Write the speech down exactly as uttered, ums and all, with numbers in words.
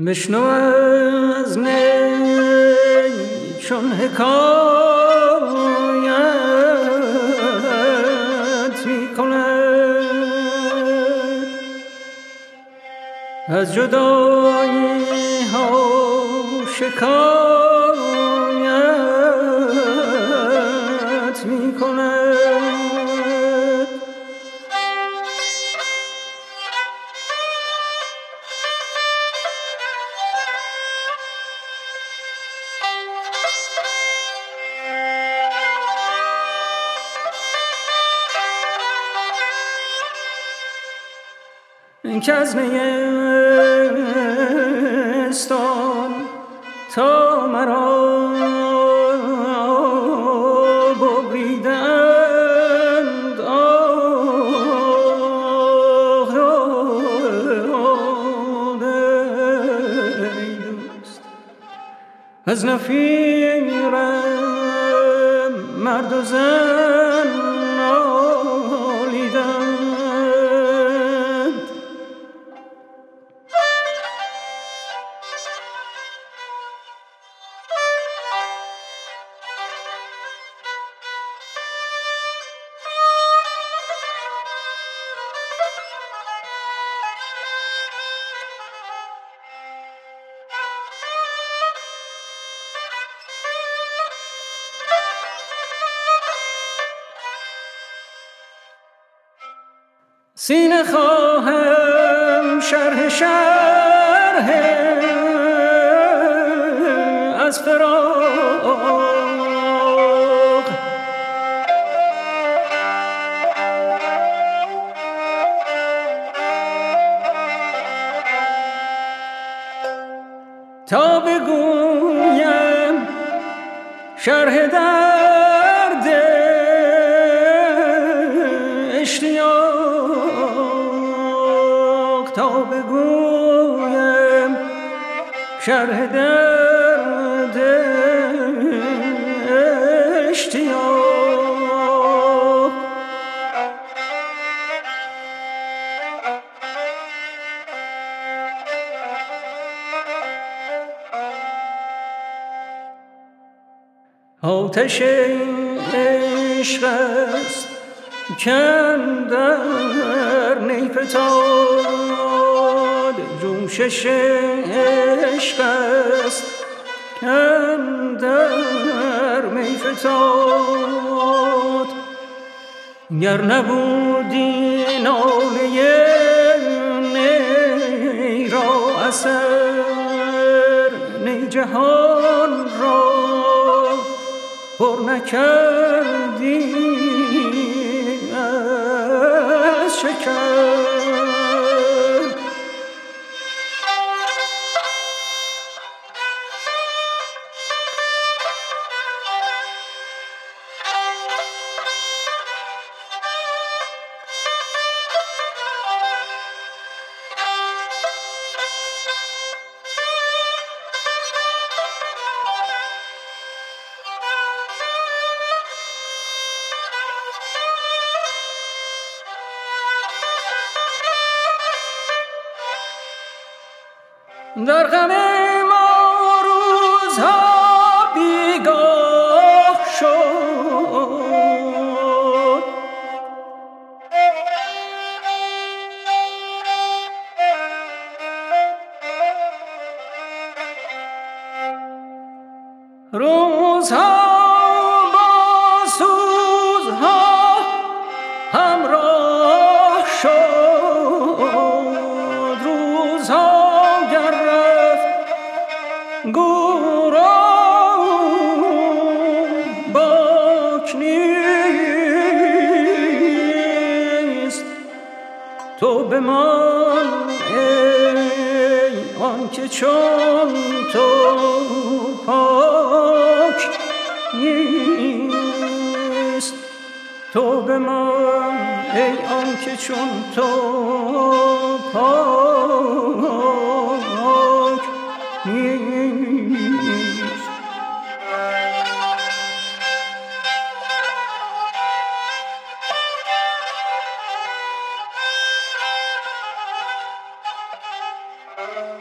بشنو از نی چون حکایت می کند، از جدایی ها شکایت می کند. این که از نیستان تا مرا ببریدند، آه ای دوست، از نفیرم مرد و زن نالیدند. سینه خواهم شرح شرح از فراق، تا بگویم شرح درد اشتیاق، تا بگویم شرح درد اشتیاق. آتش عشق است کاندر نی فتاد، جوشش عشق است کاندر می فتاد. گر نبودی ناله نی را اثر، نی جهان را پر نکردی از شکر. در غم ما روزها بیگاه شد، روزها با سوزها همراه شد، روزها گورا باک نیست. تو بمان ای آنکه چون تو پاک نیست، تو بمان ای آنکه چون تو پاک نیست. Thank you.